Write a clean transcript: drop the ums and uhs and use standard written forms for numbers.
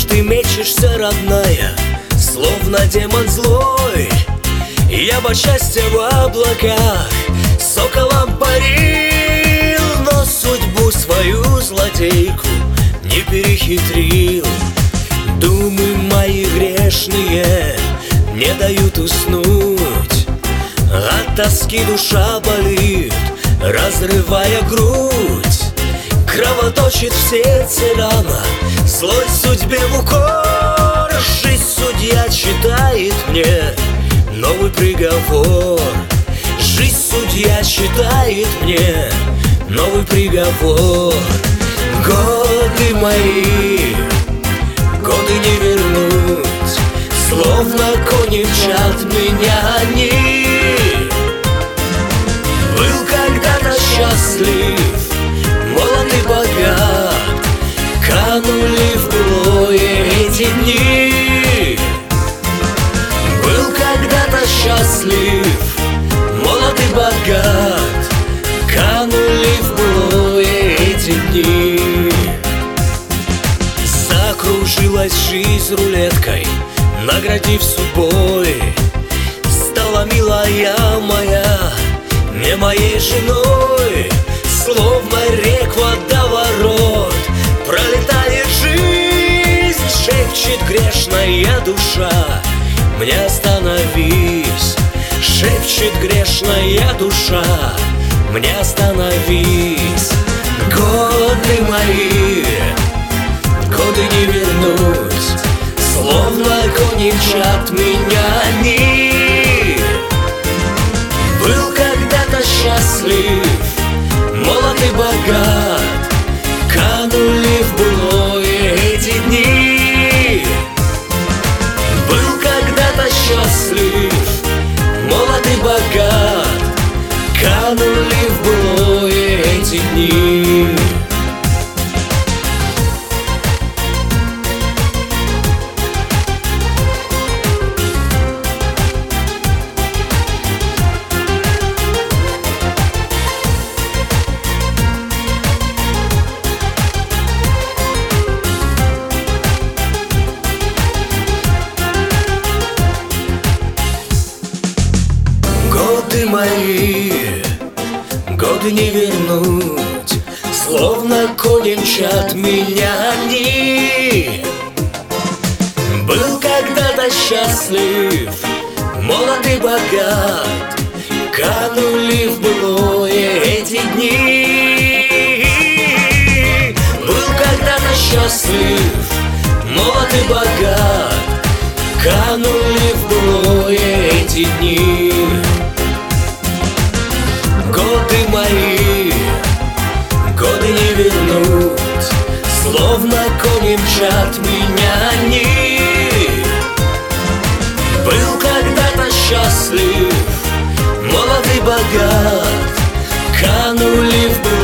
ты мечешься, родная, словно демон злой. Я бы счастья в облаках соколом парил, но судьбу свою злодейку не перехитрил. Думы мои грешные не дают уснуть, от тоски душа болит, разрывая грудь. Кровоточит в сердце рана, злой судьбе в укор. Жизнь судья читает мне новый приговор. Жизнь судья читает мне новый приговор. Годы мои, годы не вернуть, словно кони мчат меня они. Был когда-то счастлив, молод и богат, канули в былое эти дни. Был когда-то счастлив, молод и богат, канули в былое эти дни. Закружилась жизнь рулеткой, наградив судьбой. Стала милая моя не моей женой. Словно рек водоворот пролетает жизнь, шепчет грешная душа: мне остановись. Шепчет грешная душа: мне остановись. Годы мои, годы не вернуть, словно кони мчат меня они. Был когда-то счастлив, молод и богат, канули в былое эти дни. Был когда-то счастлив, молод и богат, канули в былое эти дни. Годы мои, годы не вернуть, словно кони мчат меня они. Был когда-то счастлив, молод и богат, канули в былое эти дни. Был когда-то счастлив, молод и богат, канули в былое эти дни. Годы мои, годы не вернуть, словно кони мчат меня они. Был когда-то счастлив, молод и богат, канули в былое